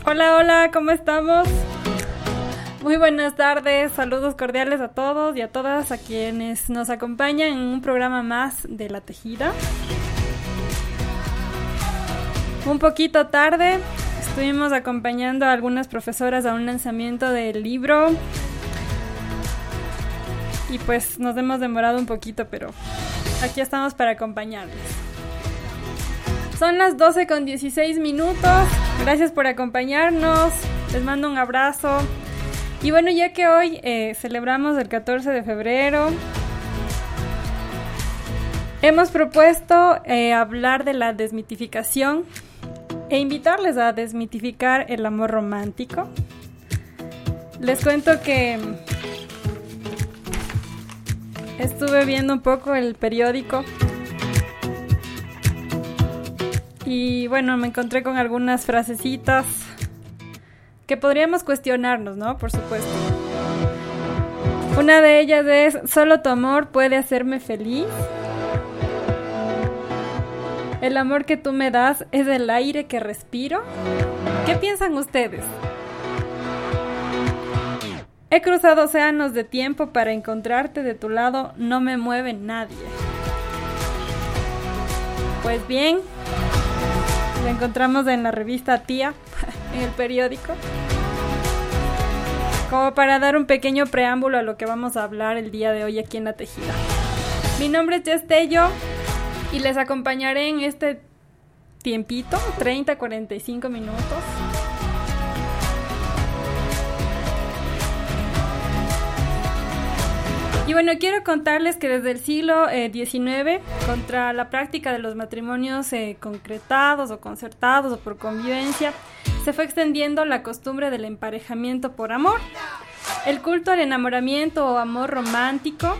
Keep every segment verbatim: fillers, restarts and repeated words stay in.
Hola, hola, ¿cómo estamos? Muy buenas tardes, saludos cordiales a todos y a todas a quienes nos acompañan en un programa más de La Tejida. Un poquito tarde, estuvimos acompañando a algunas profesoras a un lanzamiento del libro y pues nos hemos demorado un poquito, pero aquí estamos para acompañarles. Son las doce con dieciséis minutos, gracias por acompañarnos, les mando un abrazo. Y bueno, ya que hoy eh, celebramos el catorce de febrero, hemos propuesto eh, hablar de la desmitificación e invitarles a desmitificar el amor romántico. Les cuento que estuve viendo un poco el periódico y bueno, me encontré con algunas frasecitas que podríamos cuestionarnos, ¿no? Por supuesto. Una de ellas es: solo tu amor puede hacerme feliz. El amor que tú me das es el aire que respiro. ¿Qué piensan ustedes? He cruzado océanos de tiempo para encontrarte, de tu lado no me mueve nadie. Pues bien, lo encontramos en la revista Tía, en el periódico, como para dar un pequeño preámbulo a lo que vamos a hablar el día de hoy aquí en La Tejida. Mi nombre es Jess Tello y les acompañaré en este tiempito, treinta a cuarenta y cinco minutos. Y bueno, quiero contarles que desde el siglo eh, diecinueve, contra la práctica de los matrimonios eh, concretados o concertados o por convivencia, se fue extendiendo la costumbre del emparejamiento por amor. El culto al enamoramiento o amor romántico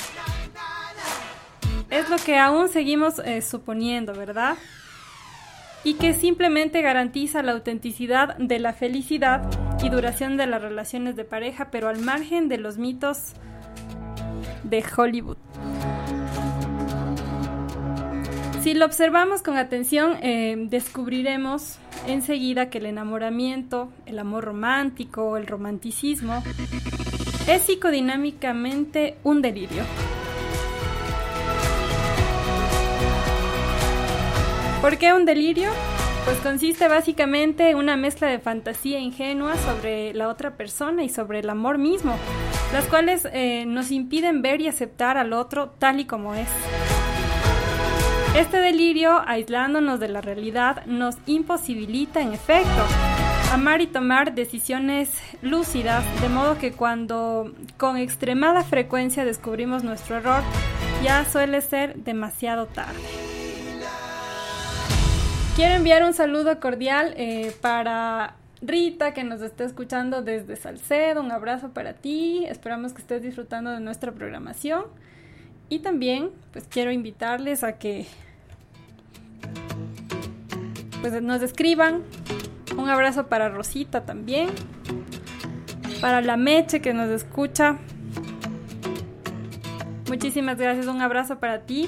es lo que aún seguimos eh, suponiendo, ¿verdad? Y que simplemente garantiza la autenticidad de la felicidad y duración de las relaciones de pareja, pero al margen de los mitos de Hollywood. Si lo observamos con atención, eh, descubriremos enseguida que el enamoramiento, el amor romántico, el romanticismo, es psicodinámicamente un delirio. ¿Por qué un delirio? Pues consiste básicamente en una mezcla de fantasía ingenua sobre la otra persona y sobre el amor mismo, las cuales eh, nos impiden ver y aceptar al otro tal y como es. Este delirio, aislándonos de la realidad, nos imposibilita, en efecto, amar y tomar decisiones lúcidas, de modo que cuando con extremada frecuencia descubrimos nuestro error, ya suele ser demasiado tarde. Quiero enviar un saludo cordial eh, para Rita, que nos está escuchando desde Salcedo. Un abrazo para ti. Esperamos que estés disfrutando de nuestra programación. Y también, pues quiero invitarles a que pues, nos escriban. Un abrazo para Rosita también. Para la Meche, que nos escucha. Muchísimas gracias. Un abrazo para ti.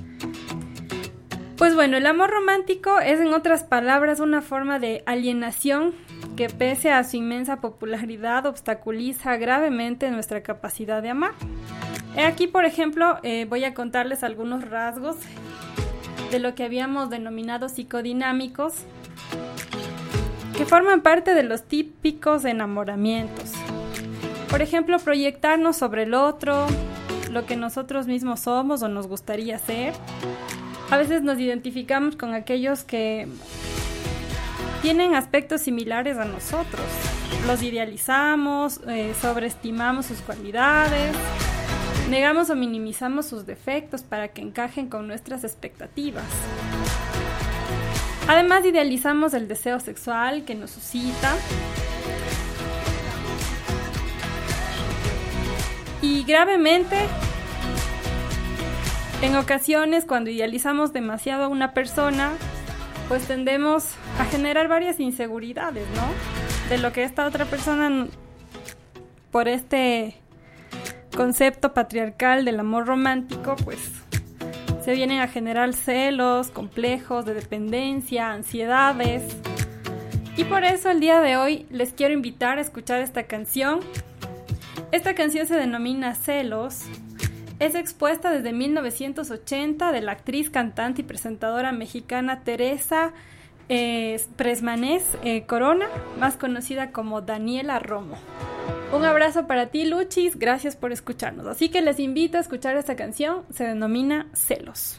Pues bueno, el amor romántico es, en otras palabras, una forma de alienación que, pese a su inmensa popularidad, obstaculiza gravemente nuestra capacidad de amar. Aquí, por ejemplo, eh, voy a contarles algunos rasgos de lo que habíamos denominado psicodinámicos, que forman parte de los típicos enamoramientos. Por ejemplo, proyectarnos sobre el otro, lo que nosotros mismos somos o nos gustaría ser. A veces nos identificamos con aquellos que tienen aspectos similares a nosotros. Los idealizamos, eh, sobreestimamos sus cualidades, negamos o minimizamos sus defectos para que encajen con nuestras expectativas. Además, idealizamos el deseo sexual que nos suscita. Y gravemente, en ocasiones, cuando idealizamos demasiado a una persona, pues tendemos a generar varias inseguridades, ¿no? De lo que esta otra persona, por este concepto patriarcal del amor romántico, pues se vienen a generar celos, complejos de dependencia, ansiedades, Y por eso el día de hoy les quiero invitar a escuchar esta canción. Esta canción se denomina Celos. Es expuesta desde mil novecientos ochenta de la actriz, cantante y presentadora mexicana Teresa eh, Presmanés eh, Corona, más conocida como Daniela Romo. Un abrazo para ti, Luchis, gracias por escucharnos. Así que les invito a escuchar esta canción, se denomina Celos.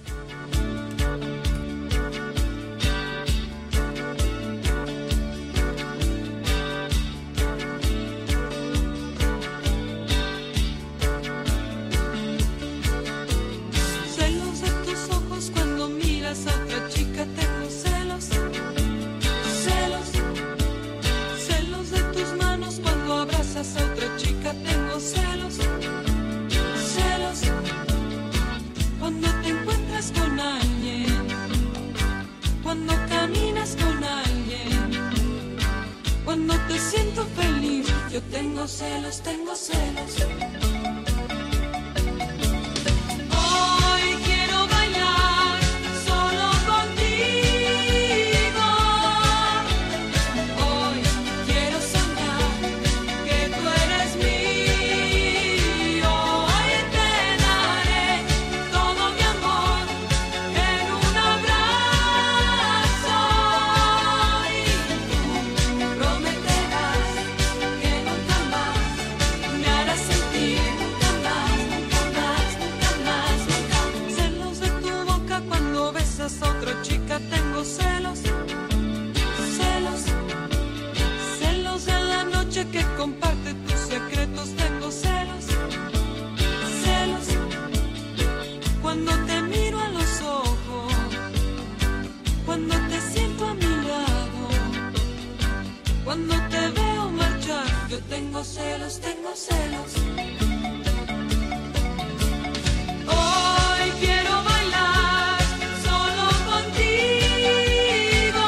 Tengo celos, tengo celos. Tengo celos, tengo celos. Hoy quiero bailar solo contigo.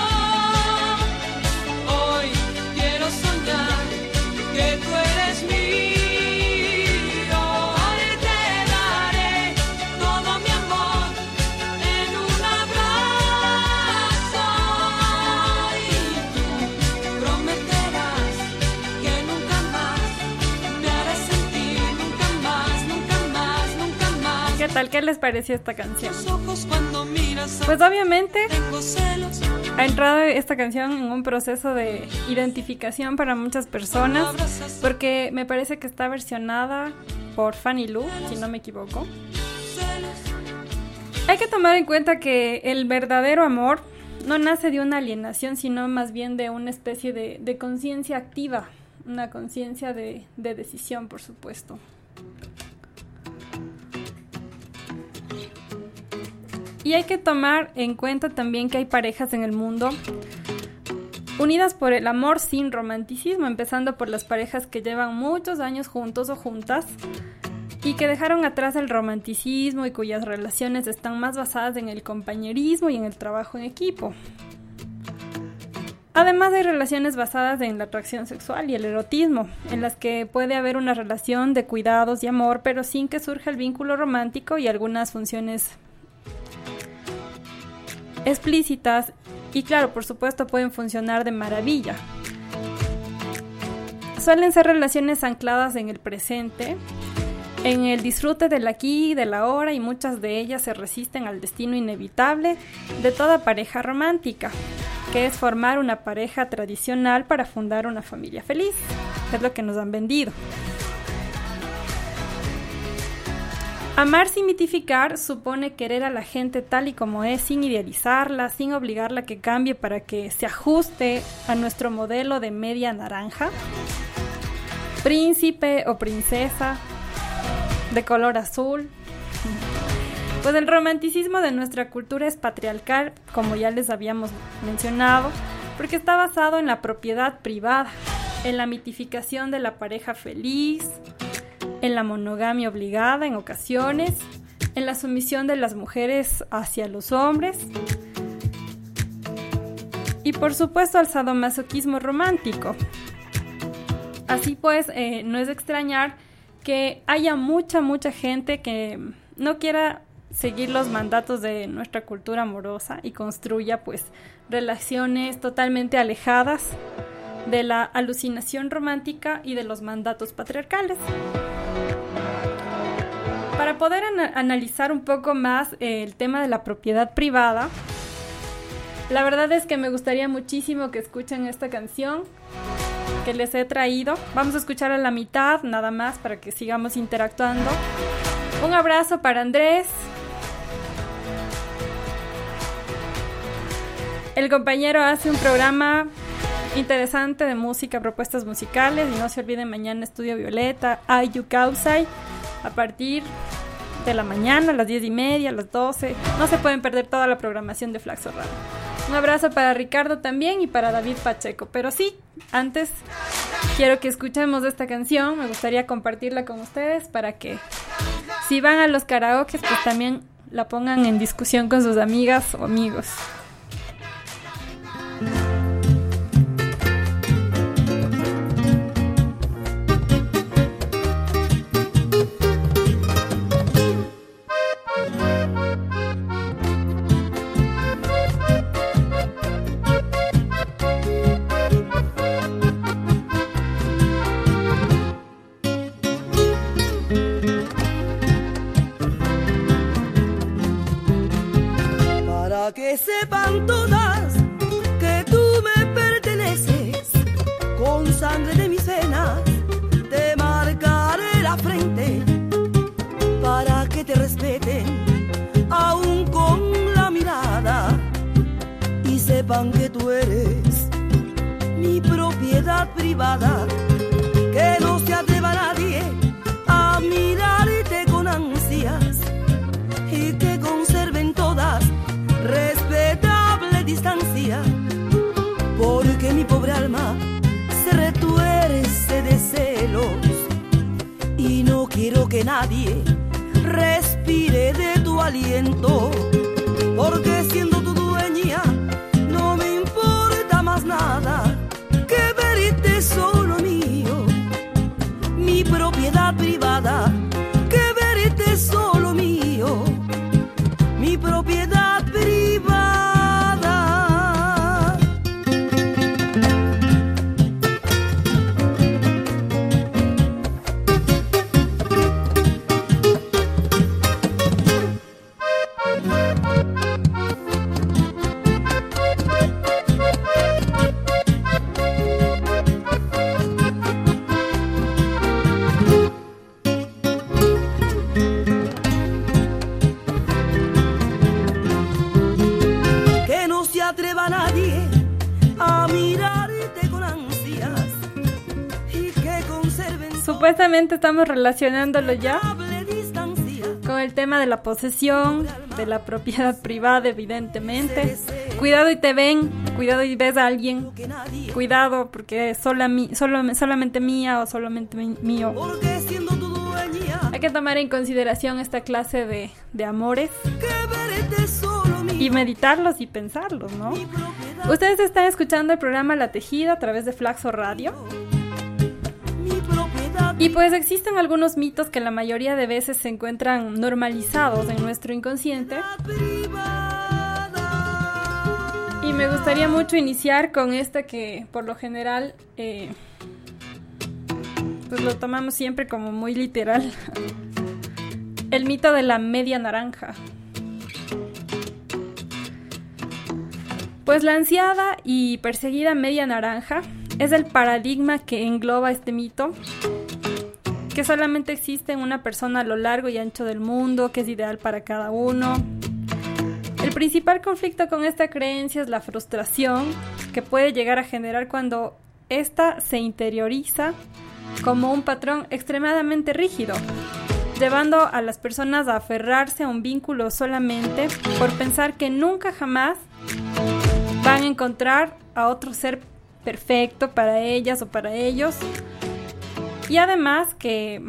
Hoy quiero soñar que tú eres mío. Hoy te daré todo mi amor en un abrazo. Y tú prometerás que nunca ¿Qué tal? ¿Qué les pareció esta canción? Pues obviamente ha entrado esta canción en un proceso de identificación para muchas personas, porque me parece que está versionada por Fanny Lu, si no me equivoco. Hay que tomar en cuenta que el verdadero amor no nace de una alienación, sino más bien de una especie de, de conciencia activa, una conciencia de, de decisión, por supuesto. Y hay que tomar en cuenta también que hay parejas en el mundo unidas por el amor sin romanticismo, empezando por las parejas que llevan muchos años juntos o juntas y que dejaron atrás el romanticismo y cuyas relaciones están más basadas en el compañerismo y en el trabajo en equipo. Además hay relaciones basadas en la atracción sexual y el erotismo, en las que puede haber una relación de cuidados y amor, pero sin que surja el vínculo romántico y algunas funciones explícitas, y claro, por supuesto pueden funcionar de maravilla. Suelen ser relaciones ancladas en el presente, en el disfrute del aquí y del ahora, y muchas de ellas se resisten al destino inevitable de toda pareja romántica, que es formar una pareja tradicional para fundar una familia feliz, que es lo que nos han vendido. Amar sin mitificar supone querer a la gente tal y como es, sin idealizarla, sin obligarla a que cambie para que se ajuste a nuestro modelo de media naranja, príncipe o princesa de color azul. Pues el romanticismo de nuestra cultura es patriarcal, como ya les habíamos mencionado, porque está basado en la propiedad privada, en la mitificación de la pareja feliz, en la monogamia obligada en ocasiones, en la sumisión de las mujeres hacia los hombres y por supuesto al sadomasoquismo romántico. Así pues, eh, no es de extrañar que haya mucha, mucha gente que no quiera seguir los mandatos de nuestra cultura amorosa y construya pues relaciones totalmente alejadas de la alucinación romántica y de los mandatos patriarcales. Para poder ana- analizar un poco más eh, el tema de la propiedad privada, la verdad es que me gustaría muchísimo que escuchen esta canción que les he traído. Vamos a escuchar a la mitad nada más para que sigamos interactuando. Un abrazo para Andrés, el compañero hace un programa interesante de música, propuestas musicales, y no se olviden mañana Estudio Violeta, Ayu Causay, a partir de la mañana, a las diez y media, a las doce. No se pueden perder toda la programación de Flaxo Radio. Un abrazo para Ricardo también y para David Pacheco. Pero sí, antes quiero que escuchemos esta canción. Me gustaría compartirla con ustedes para que si van a los karaokes, pues también la pongan en discusión con sus amigas o amigos. Que sepan todas que tú me perteneces, con sangre de mis venas te marcaré la frente, para que te respeten aún con la mirada, y sepan que tú eres mi propiedad privada, que no se atreva nadie a mirarte con ansias, y que conserven todas respetable distancia, porque mi pobre alma se retuerce de celos, y no quiero que nadie respire de tu aliento, porque siendo tu dueña no me importa más nada que verte solo mío, mi propiedad privada, que verte solo mío, mi propiedad privada. Atreva a nadie a mirarte con ansias, y que conserven. Supuestamente estamos relacionándolo ya con el tema de la posesión, de la propiedad privada, evidentemente. Cuidado y te ven, cuidado y ves a alguien, cuidado porque es sola mi, solo, solamente mía o solamente mi, mío. Hay que tomar en consideración esta clase de, de amores y meditarlos y pensarlos, ¿no? Ustedes están escuchando el programa La Tejida a través de Flaxo Radio. Y pues existen algunos mitos que la mayoría de veces se encuentran normalizados en nuestro inconsciente. Y me gustaría mucho iniciar con este que por lo general eh, pues lo tomamos siempre como muy literal. El mito de la media naranja. Pues la ansiada y perseguida media naranja es el paradigma que engloba este mito, que solamente existe en una persona a lo largo y ancho del mundo, que es ideal para cada uno. El principal conflicto con esta creencia es la frustración que puede llegar a generar cuando ésta se interioriza como un patrón extremadamente rígido, llevando a las personas a aferrarse a un vínculo solamente por pensar que nunca jamás van a encontrar a otro ser perfecto para ellas o para ellos. Y además que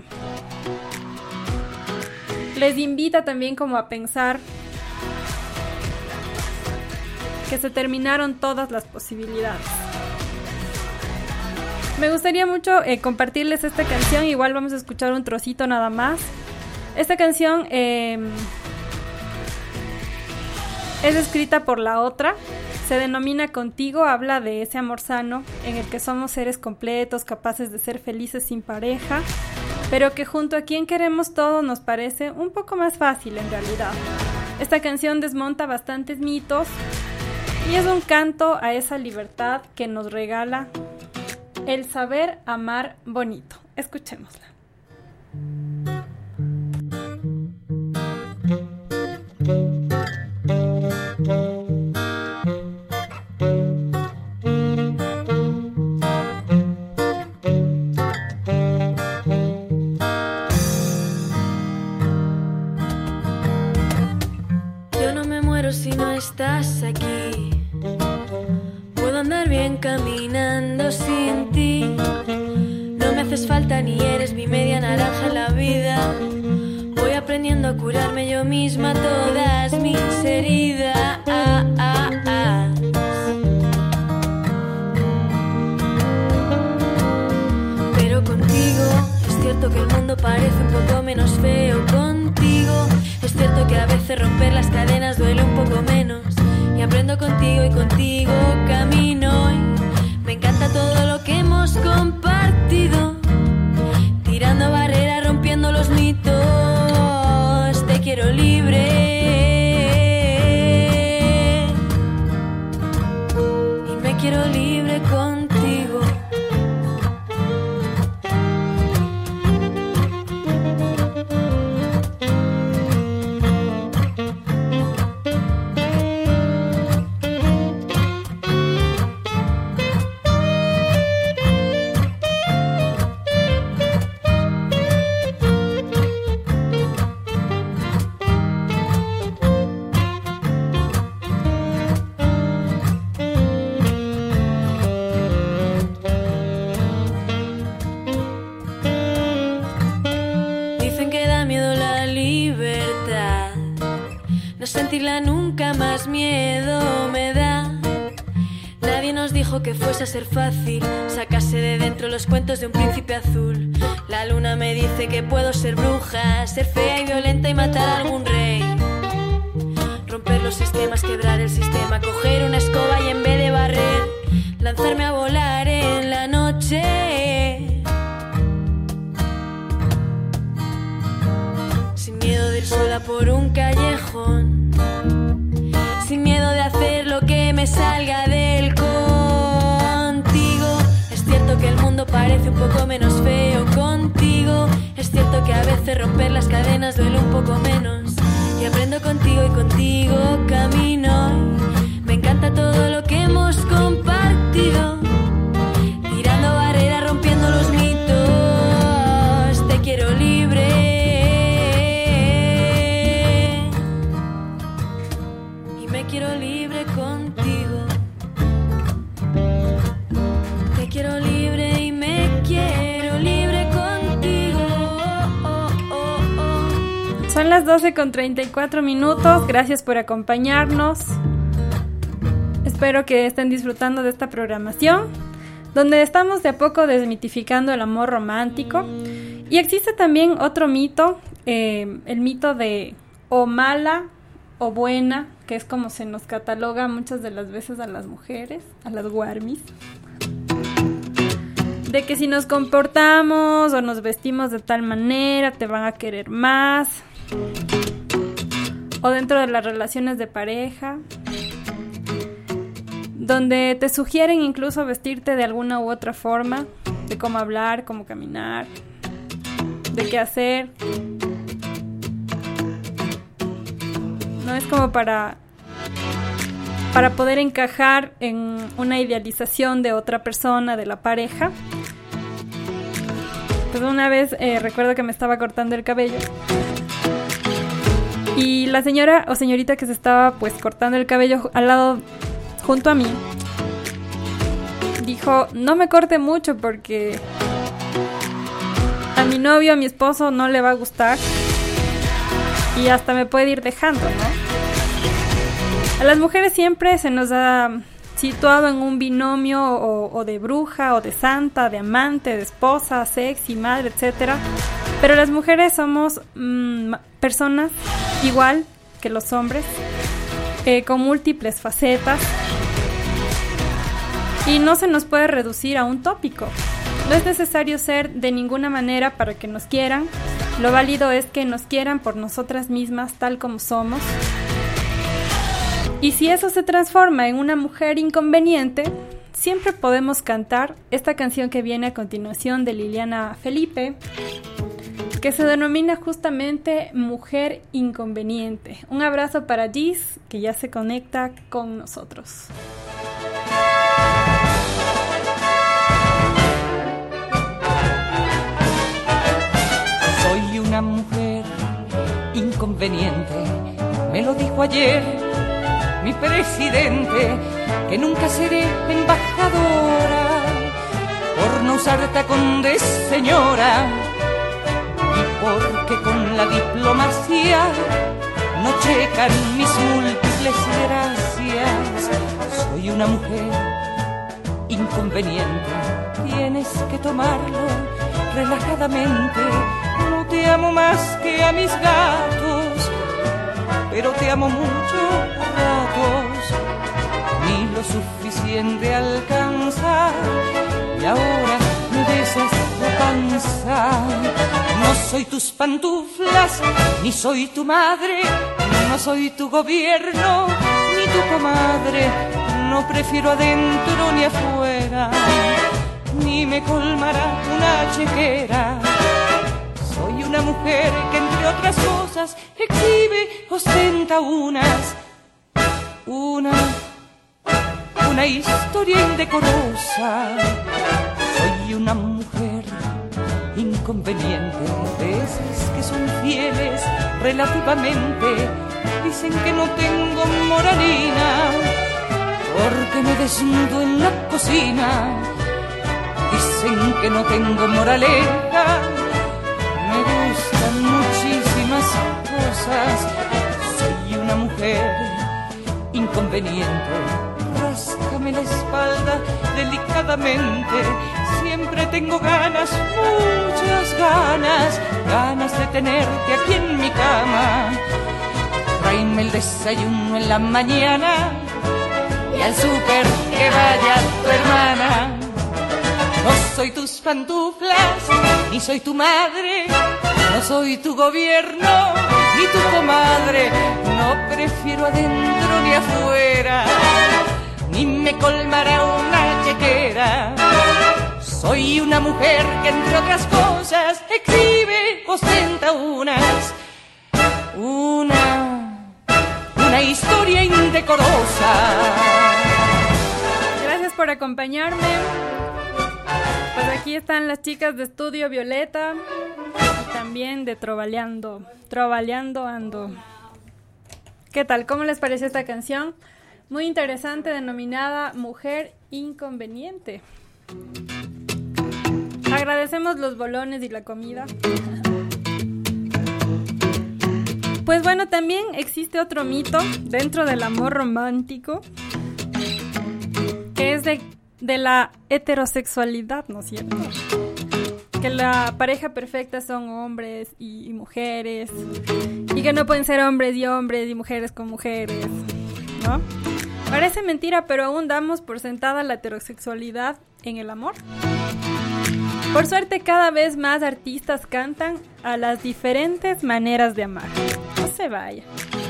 les invita también como a pensar que se terminaron todas las posibilidades. Me gustaría mucho eh, compartirles esta canción. Igual vamos a escuchar un trocito nada más. Esta canción eh, es escrita por la otra. Se denomina Contigo, habla de ese amor sano en el que somos seres completos, capaces de ser felices sin pareja, pero que junto a quien queremos todo nos parece un poco más fácil en realidad. Esta canción desmonta bastantes mitos y es un canto a esa libertad que nos regala el saber amar bonito. Escuchémosla. Si no estás aquí, puedo andar bien caminando sin ti. No me haces falta ni eres mi media naranja en la vida. Voy aprendiendo a curarme yo misma todas mis heridas. Pero contigo es cierto que el mundo parece un poco menos feo. Contigo es cierto que a veces romper las cadenas duele un poco menos. Y aprendo contigo y contigo camino. Y me encanta todo lo que hemos compartido. Tirando barreras, rompiendo los mitos. Te quiero libre. Y me quiero libre contigo. Sentirla nunca más miedo me da. Nadie nos dijo que fuese a ser fácil sacarse de dentro los cuentos de un príncipe azul. La luna me dice que puedo ser bruja, ser fea y violenta y matar a algún rey. Romper los sistemas, quebrar el sistema, coger una escoba y en vez de barrer, lanzarme a volar en la noche. Sin miedo de ir sola por un callejón, sin miedo de hacer lo que me salga del contigo. Es cierto que el mundo parece un poco menos feo contigo. Es cierto que a veces romper las cadenas duele un poco menos. Y aprendo contigo y contigo camino. Me encanta todo lo que hemos compartido. Tirando barreras, rompiendo los mitos. Te quiero libre. Quiero libre contigo. Te quiero libre y me quiero libre contigo. Oh, oh, oh. Son las doce con treinta y cuatro minutos. Gracias por acompañarnos. Espero que estén disfrutando de esta programación, donde estamos de a poco desmitificando el amor romántico. Y existe también otro mito, eh, el mito de o mala o buena, que es como se nos cataloga muchas de las veces a las mujeres, a las guarmis, de que si nos comportamos o nos vestimos de tal manera te van a querer más, o dentro de las relaciones de pareja, donde te sugieren incluso vestirte de alguna u otra forma, de cómo hablar, cómo caminar, de qué hacer. No es como para, para poder encajar en una idealización de otra persona, de la pareja. Pues una vez eh, recuerdo que me estaba cortando el cabello y la señora o señorita que se estaba pues cortando el cabello al lado, junto a mí, dijo: no me corte mucho porque a mi novio, a mi esposo no le va a gustar y hasta me puede ir dejando, ¿no? A las mujeres siempre se nos ha situado en un binomio o, o de bruja o de santa, de amante, de esposa, sexy, madre, etcétera. Pero las mujeres somos mmm, personas igual que los hombres, eh, con múltiples facetas y no se nos puede reducir a un tópico. No es necesario ser de ninguna manera para que nos quieran. Lo válido es que nos quieran por nosotras mismas tal como somos. Y si eso se transforma en una mujer inconveniente, siempre podemos cantar esta canción que viene a continuación de Liliana Felipe, que se denomina justamente Mujer Inconveniente. Un abrazo para Gis, que ya se conecta con nosotros. Soy una mujer inconveniente, me lo dijo ayer mi presidente, que nunca seré embajadora por no usar tacón de señora y porque con la diplomacia no checan mis múltiples gracias. Soy una mujer inconveniente, tienes que tomarlo relajadamente. No te amo más que a mis gatos, pero te amo mucho a ratos. Ni lo suficiente alcanza y ahora me besas la panza. No soy tus pantuflas, ni soy tu madre, no soy tu gobierno, ni tu comadre. No prefiero adentro ni afuera, ni me colmará una chequera. Soy una mujer que entre otras cosas exhibe, ostenta unas, una, una historia indecorosa. Soy una mujer inconveniente, de esas que son fieles relativamente. Dicen que no tengo moralina, porque me desnudo en la cocina. Dicen que no tengo moraleja, me gustan muchísimas cosas. Soy una mujer inconveniente, ráscame la espalda delicadamente. Siempre tengo ganas, muchas ganas, ganas de tenerte aquí en mi cama. Tráeme el desayuno en la mañana y al súper que vaya tu hermana. No soy tus pantuflas, ni soy tu madre, no soy tu gobierno, ni tu comadre. No prefiero adentro ni afuera, ni me colmará una chequera. Soy una mujer que entre otras cosas exhibe, ostenta unas, una, una historia indecorosa. Gracias por acompañarme. Pues aquí están las chicas de Estudio Violeta y también de Trovaleando. Trovaleando ando. ¿Qué tal? ¿Cómo les pareció esta canción? Muy interesante, denominada Mujer Inconveniente. Agradecemos los bolones y la comida. Pues bueno, también existe otro mito dentro del amor romántico, que es de de la heterosexualidad, ¿no es cierto? Que la pareja perfecta son hombres y, y mujeres, y que no pueden ser hombres y hombres y mujeres con mujeres, ¿no? Parece mentira, pero aún damos por sentada la heterosexualidad en el amor. Por suerte, cada vez más artistas cantan a las diferentes maneras de amar. No se vaya.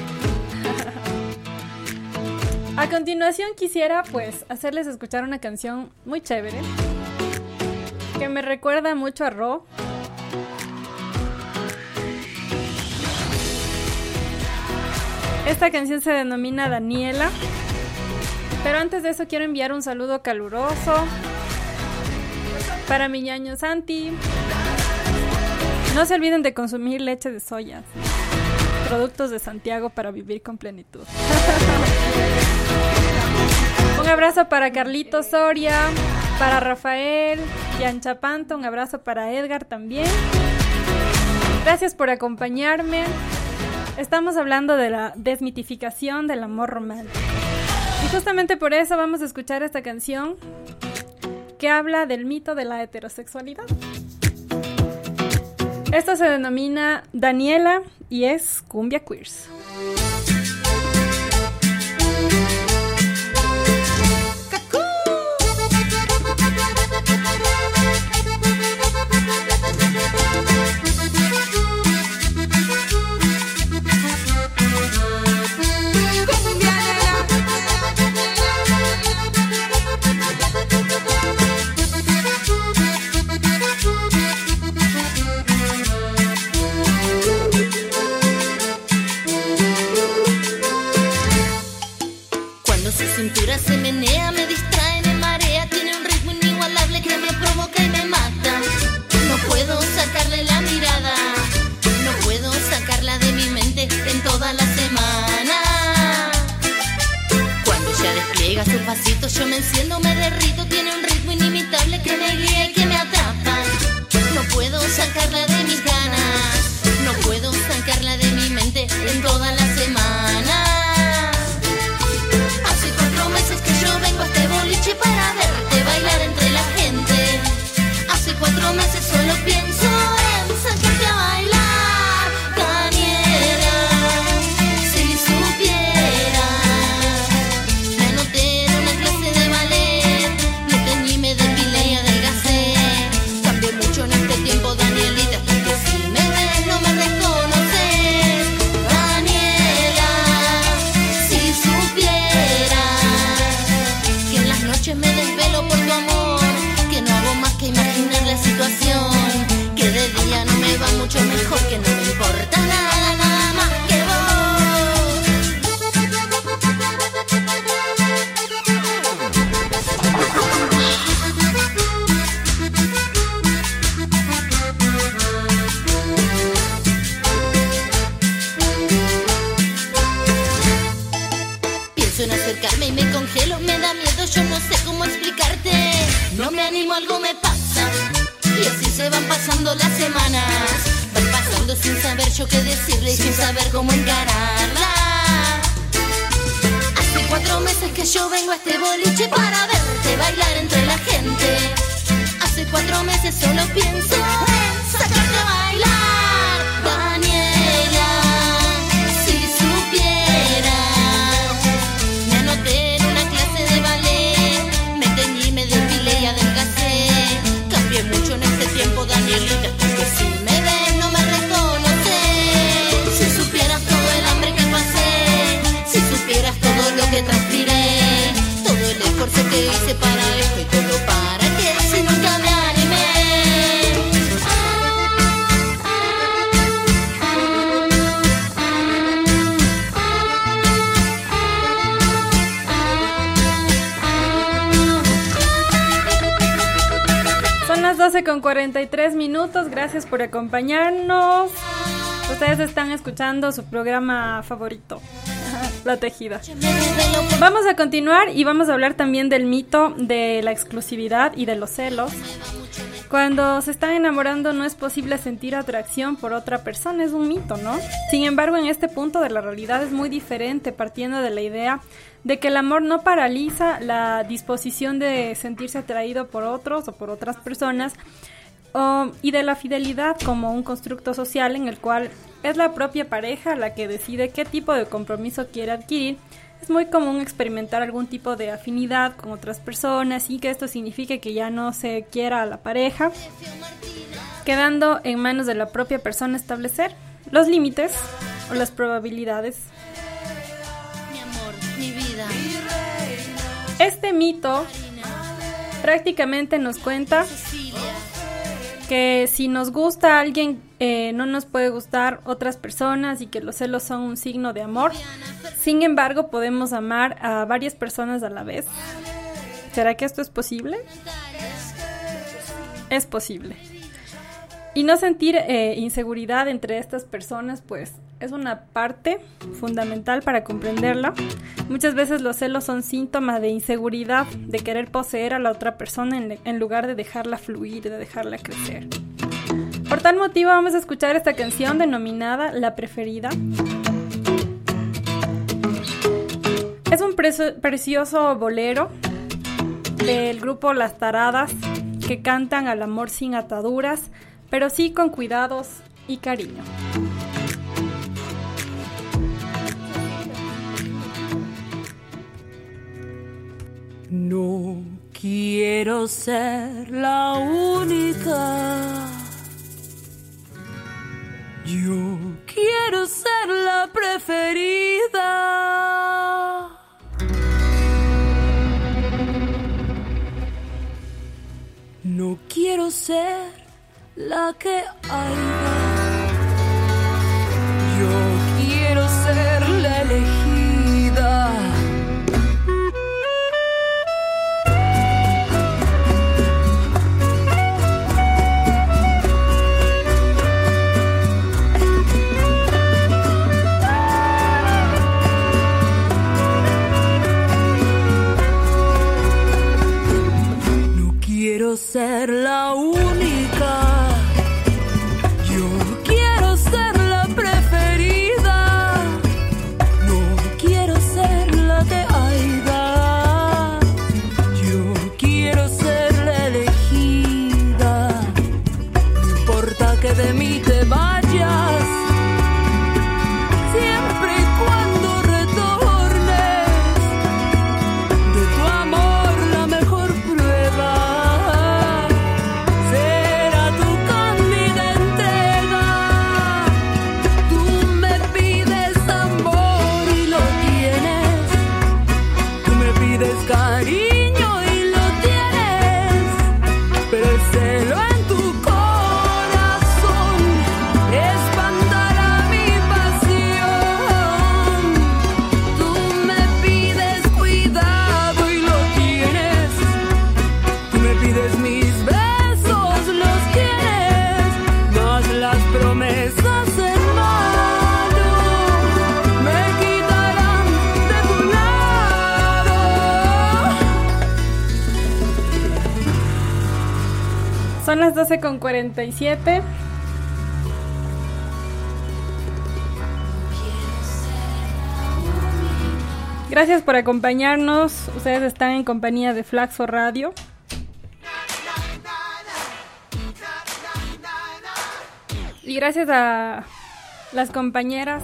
A continuación quisiera pues hacerles escuchar una canción muy chévere que me recuerda mucho a Ro. Esta canción se denomina Daniela, pero antes de eso quiero enviar un saludo caluroso para mi ñaño Santi. No se olviden de consumir leche de soya, productos de Santiago para vivir con plenitud. Un abrazo para Carlito Soria, para Rafael, Jan Chapanto, un abrazo para Edgar también. Gracias por acompañarme. Estamos hablando de la desmitificación del amor romántico. Y justamente por eso vamos a escuchar esta canción que habla del mito de la heterosexualidad. Esto se denomina Daniela y es Cumbia Queers. mente en toda la semana. Cuando ella despliega sus pasitos, yo me enciendo, me derrito. Tiene un ritmo inimitable que me guía y que me atrapa. No puedo sacarla de mis ganas, no puedo sacarla de mi mente en toda la semana. Hace cuatro meses que yo vengo a este boliche para verte bailar entre la gente. Hace cuatro meses solo pienso en sacarte a bailar, Daniela. Si supieras, me anoté en una clase de ballet, me teñí, me depilé y adelgacé. Cambié mucho en este tiempo, Danielita, que si me ves no me reconoces, Daniela. Si supieras que en las noches me desvelo por tu amor, que no hago más que imaginar la situación, que de día no me va mucho mejor, que no me importa nada, nada más que pienso en acercarme y me congelo, me da miedo, yo no sé cómo explicarte. No me animo, algo me pasa. Y así se van pasando las semanas, van pasando sin saber yo qué decirle y sin saber cómo encararla. Hace cuatro meses que yo vengo a este boliche para verte bailar entre la gente. Hace cuatro meses solo pienso en sacarte a bailar, Daniela. Si supieras, me anoté en una clase de ballet, me teñí, me depilé y adelgacé. Cambié mucho en este tiempo, Danielita, que si me ves no me reconoces. Si supieras todo el hambre que pasé, si supieras todo lo que transpiré, todo el esfuerzo que hice para esto y todo para que si nunca me animé. Son las doce con cuarenta y tres minutos, gracias por acompañarnos. Ustedes están escuchando su programa favorito, La Tejida. Vamos a continuar y vamos a hablar también del mito de la exclusividad y de los celos. Cuando se están enamorando no es posible sentir atracción por otra persona, es un mito, ¿no? Sin embargo, en este punto de la realidad es muy diferente, partiendo de la idea de que el amor no paraliza la disposición de sentirse atraído por otros o por otras personas, o, y de la fidelidad como un constructo social en el cual es la propia pareja la que decide qué tipo de compromiso quiere adquirir. Es muy común experimentar algún tipo de afinidad con otras personas y que esto signifique que ya no se quiera a la pareja, quedando en manos de la propia persona establecer los límites o las probabilidades. Mi amor, mi vida. Este mito prácticamente nos cuenta que si nos gusta a alguien, eh, no nos puede gustar otras personas y que los celos son un signo de amor. Sin embargo, podemos amar a varias personas a la vez. ¿Será que esto es posible? Es posible. Y no sentir eh, inseguridad entre estas personas, pues es una parte fundamental para comprenderla. Muchas veces los celos son síntomas de inseguridad, de querer poseer a la otra persona en, en lugar de dejarla fluir, de dejarla crecer. Por tal motivo vamos a escuchar esta canción denominada La Preferida. Es un preso, precioso bolero del grupo Las Taradas que cantan al amor sin ataduras, pero sí con cuidados y cariño. No quiero ser la única, yo quiero ser la preferida. No quiero ser la que haya, yo quiero ser la elegida. Son las doce con cuarenta y siete. Gracias por acompañarnos. Ustedes están en compañía de Flaxo Radio. Y gracias a las compañeras,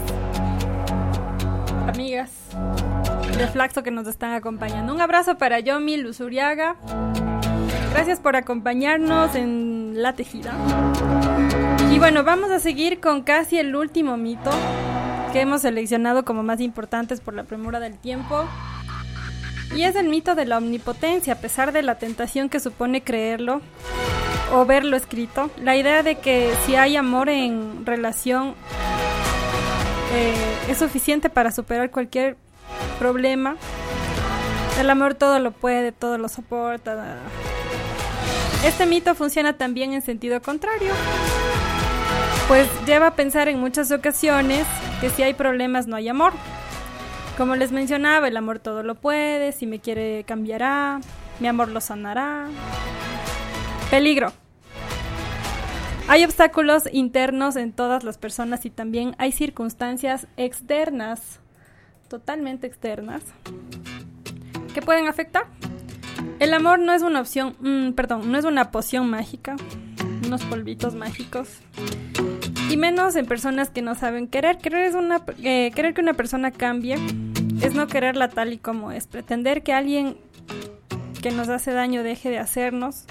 amigas de Flaxo que nos están acompañando. Un abrazo para Yomi Luzuriaga. Gracias por acompañarnos en La Tejida. Y bueno, vamos a seguir con casi el último mito que hemos seleccionado como más importantes por la premura del tiempo. Y es el mito de la omnipotencia, a pesar de la tentación que supone creerlo o verlo escrito. La idea de que si hay amor en relación eh, es suficiente para superar cualquier problema. El amor todo lo puede, todo lo soporta. Este mito funciona también en sentido contrario, pues lleva a pensar en muchas ocasiones que si hay problemas no hay amor. Como les mencionaba, el amor todo lo puede, si me quiere cambiará, mi amor lo sanará. Peligro. Hay obstáculos internos en todas las personas y también hay circunstancias externas, totalmente externas, que pueden afectar. El amor no es una opción, mmm, perdón, no es una poción mágica, unos polvitos mágicos. Y menos en personas que no saben querer. Querer, es una, eh, querer que una persona cambie es no quererla tal y como es. Pretender que alguien que nos hace daño deje de hacernos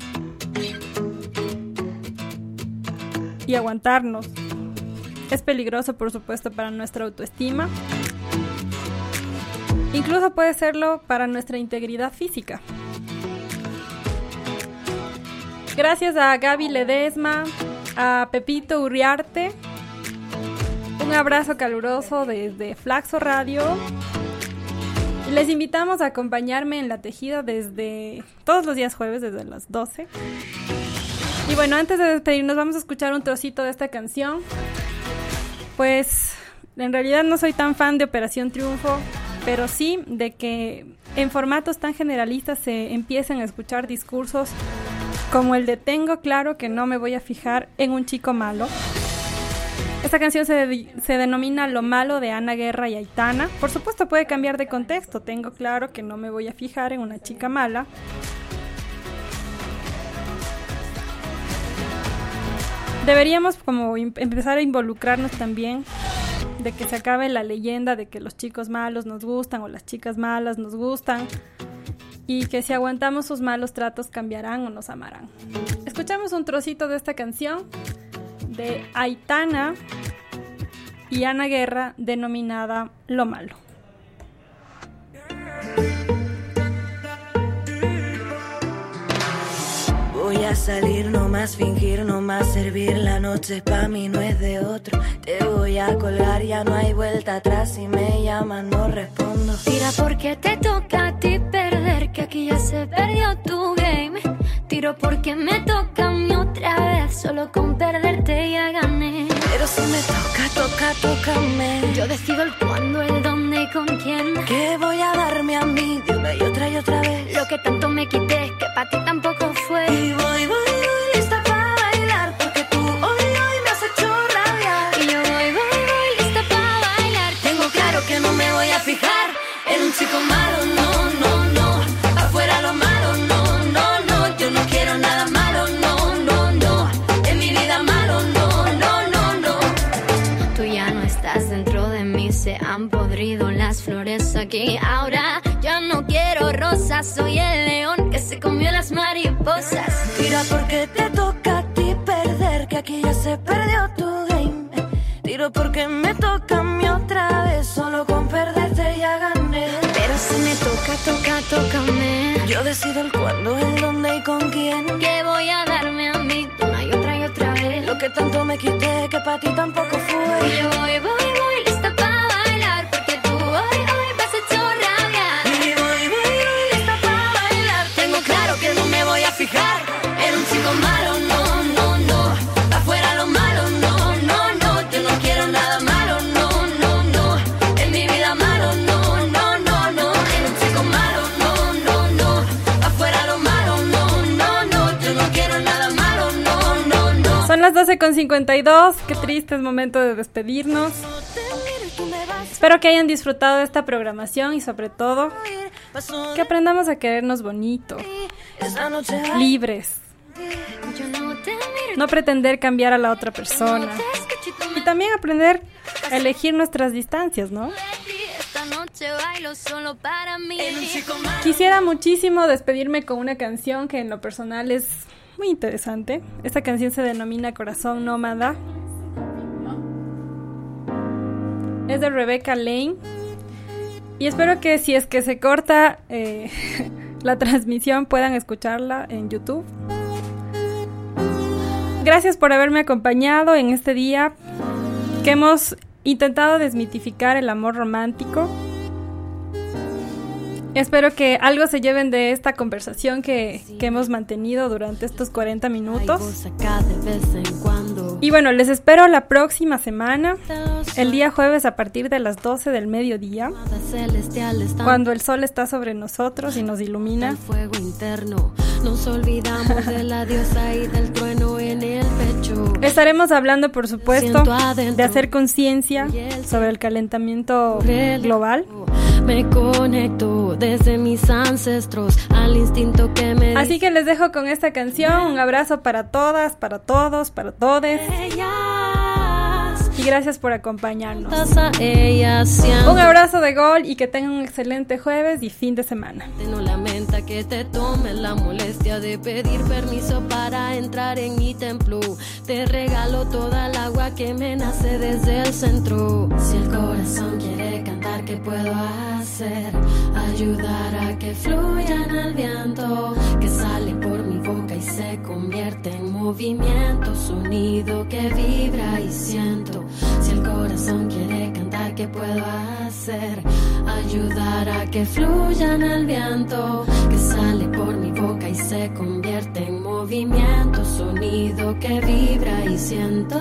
y aguantarnos es peligroso, por supuesto, para nuestra autoestima. Incluso puede serlo para nuestra integridad física. Gracias a Gaby Ledesma, a Pepito Urriarte. Un abrazo caluroso desde Flaxo Radio. Y les invitamos a acompañarme en La Tejida desde todos los días jueves, desde las doce. Y bueno, antes de despedirnos vamos a escuchar un trocito de esta canción. Pues en realidad no soy tan fan de Operación Triunfo, pero sí de que en formatos tan generalistas se empiecen a escuchar discursos como el de tengo claro que no me voy a fijar en un chico malo. Esta canción se, de, se denomina Lo Malo de Ana Guerra y Aitana. Por supuesto puede cambiar de contexto. Tengo claro que no me voy a fijar en una chica mala. Deberíamos como empezar a involucrarnos también de que se acabe la leyenda de que los chicos malos nos gustan o las chicas malas nos gustan y que si aguantamos sus malos tratos cambiarán o nos amarán. Escuchamos un trocito de esta canción de Aitana y Ana Guerra denominada Lo Malo. Voy a salir, no más fingir, no más servir. La noche pa' mí no es de otro. Te voy a colgar, ya no hay vuelta atrás. Si me llaman no respondo. Tira porque te toca a ti perder, que aquí ya se perdió tu game. Tiro porque me toca a mí otra vez, solo con perderte ya gané. Pero si me toca, toca, tócame. Yo decido el cuándo, el dónde y con quién. Que voy a darme a mí de una y otra y otra vez. Lo que tanto me quité, que pa' ti tampoco fue. Y voy, voy, voy lista para bailar, porque tú hoy, hoy me has hecho rabiar. Y yo voy, voy, voy lista para bailar. Tengo claro que no me voy a fijar en un chico malo, no, no, no. Afuera lo malo, no, no, no. Yo no quiero nada malo, no, no, no. En mi vida malo, no, no, no, no. Tú ya no estás dentro de mí, se han podrido las flores aquí. Ahora ya no quiero rosas, soy el león que se comió las mariposas. Tira porque te toca a ti perder, que aquí ya se perdió tu game. Tiro porque me toca a mí otra vez, solo con perderte ya gané. Pero si me toca, toca, tócame. Yo decido el cuándo, el dónde y con quién. Que voy a darme a mí una y otra y otra vez. Lo que tanto me quité, que para ti tampoco fue. Y yo voy, voy, voy lista para bailar, porque tú hoy, hoy me has hecho rabiar. Y voy, voy, voy lista para bailar. Tengo claro que no me voy a fijar en un chico malo, no, no, no. Afuera lo malo, no, no, no. Yo no quiero nada malo, no, no, no. En mi vida malo, no, no, no, no. En un chico malo, no, no, no. Afuera lo malo, no, no, no. Yo no quiero nada malo. las doce con cincuenta y dos, qué triste, es momento de despedirnos. Espero que hayan disfrutado de esta programación y sobre todo que aprendamos a querernos bonito, libres, no pretender cambiar a la otra persona y también aprender a elegir nuestras distancias, ¿no? Quisiera muchísimo despedirme con una canción que en lo personal es muy interesante. Esta canción se denomina Corazón Nómada. Es de Rebecca Lane. Y espero que si es que se corta eh, la transmisión puedan escucharla en YouTube. Gracias por haberme acompañado en este día que hemos intentado desmitificar el amor romántico. Espero que algo se lleven de esta conversación que, que hemos mantenido durante estos cuarenta minutos. Y bueno, les espero la próxima semana, el día jueves a partir de las doce del mediodía, cuando el sol está sobre nosotros y nos ilumina. Nos olvidamos de la diosa y del trueno en el pecho. Estaremos hablando, por supuesto, de hacer conciencia sobre el calentamiento global. Me conecto desde mis ancestros al instinto que me... Así que les dejo con esta canción. Un abrazo para todas, para todos, para todes. Y gracias por acompañarnos. Un abrazo de gol y que tengan un excelente jueves y fin de semana. No lamenta que te tome la molestia de pedir permiso para entrar en mi templo. Te regalo toda el agua que me nace desde el centro. Si el corazón quiere cantar, ¿qué puedo hacer? Ayudar a que fluyan al viento, que sale por mi boca y se convierte en movimiento, sonido que vibra y siento. Si el corazón quiere cantar, ¿qué puedo hacer? Ayudar a que fluyan al viento, que sale por mi boca y se convierte en movimiento, sonido que vibra y siento.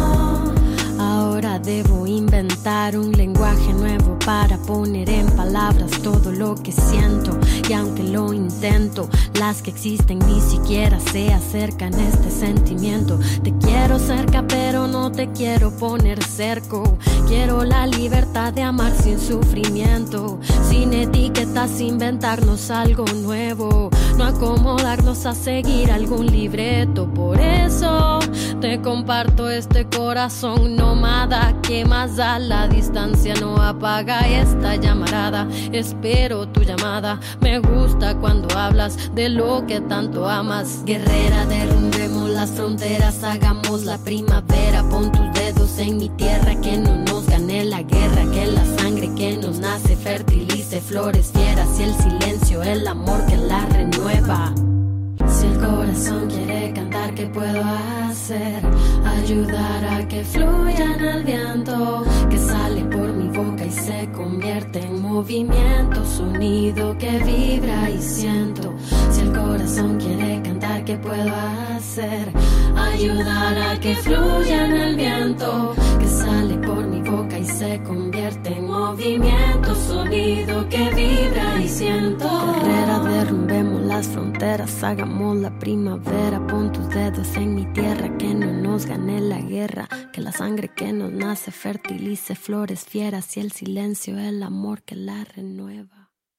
Ahora debo inventar un lenguaje nuevo para poner en palabras todo lo que siento. Y aunque lo intento, las que existen ni siquiera se acercan a este sentimiento. Te quiero cerca pero no te quiero poner cerco. Quiero la libertad de amar sin sufrimiento, sin etiquetas, inventarnos algo nuevo, no acomodarnos a seguir algún libreto. Por eso te comparto este corazón nómada, que más da la distancia no apaga esta llamarada. Espero tu llamada, me gusta cuando hablas de lo que tanto amas. Guerrera, derrumbemos las fronteras, hagamos la primavera. Pon tus dedos en mi tierra, que no nos gane la guerra, que la sangre que nos nace fertilice flores fieras y el silencio el amor que la renueva. Si el corazón quiere cantar, ¿qué puedo hacer? Ayudar a que fluyan al viento, que sale por mi boca y se convierte en movimiento, sonido que vibra y siento. Si el corazón quiere cantar, ¿qué puedo hacer? Ayudar a que fluyan al viento, que sale por mi boca y se convierte en movimiento, sonido que vibra y siento. Guerrera, derrumbemos las fronteras, hagamos la primavera. Pon tus dedos en mi tierra, que no nos gane la guerra, que la sangre que nos nace fertilice flores fieras y el silencio el amor que la renueva.